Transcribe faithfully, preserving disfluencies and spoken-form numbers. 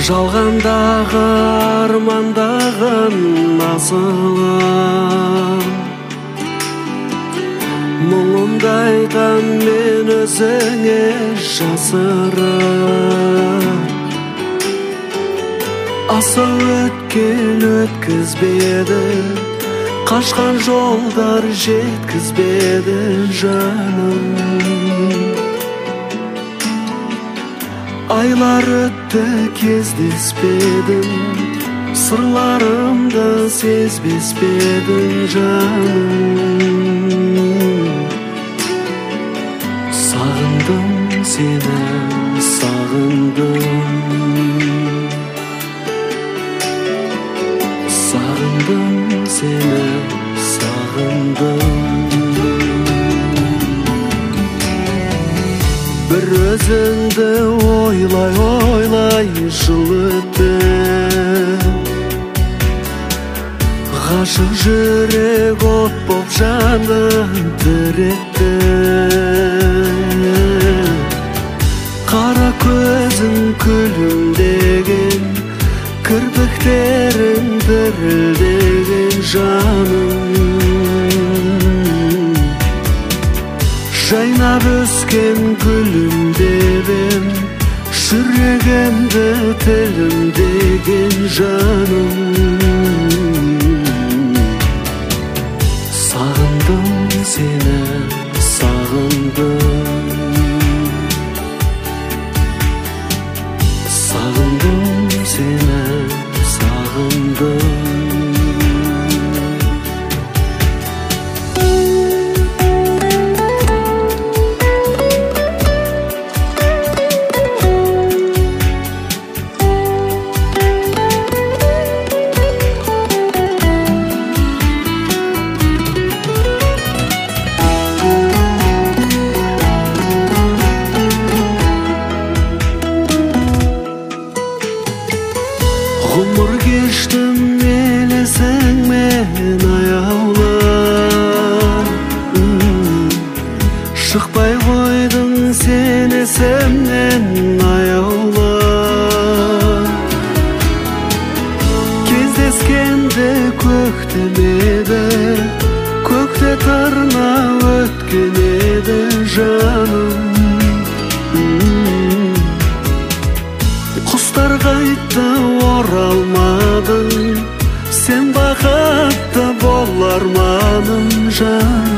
жалғандағы армандаған асылым, мұңымды айтам мен өзіңе жасырып. Асау өткел өткізбеді, қашқан жолдар жеткізбеді жаным. Айлар өтті кездеспедім, сырларымды сезбес пе едің жаным. Сағындым сені, сағындым, сағындым сені, сағындым. Bir özіңді ойлай ойлай жыл өтті, ғашық жүрек от боп жанын тіретті. Қара көзің күлімдеген, кірпіктерің дірілдеген жаным. Жайнап өскен гүлімдебем, жүрегімді тілімдеген жаным. Сағындым сені, сағындым, сағындым сені, сағындым. Ғұмыр кештім елесіңмен аяулап, шықпай қойдың сен есімнен аяулап. Кездескенде көктем еді, көкте тарна өткен еді жаным. Құстар қайтты оралмадың, сен бақытты болар маным жаным.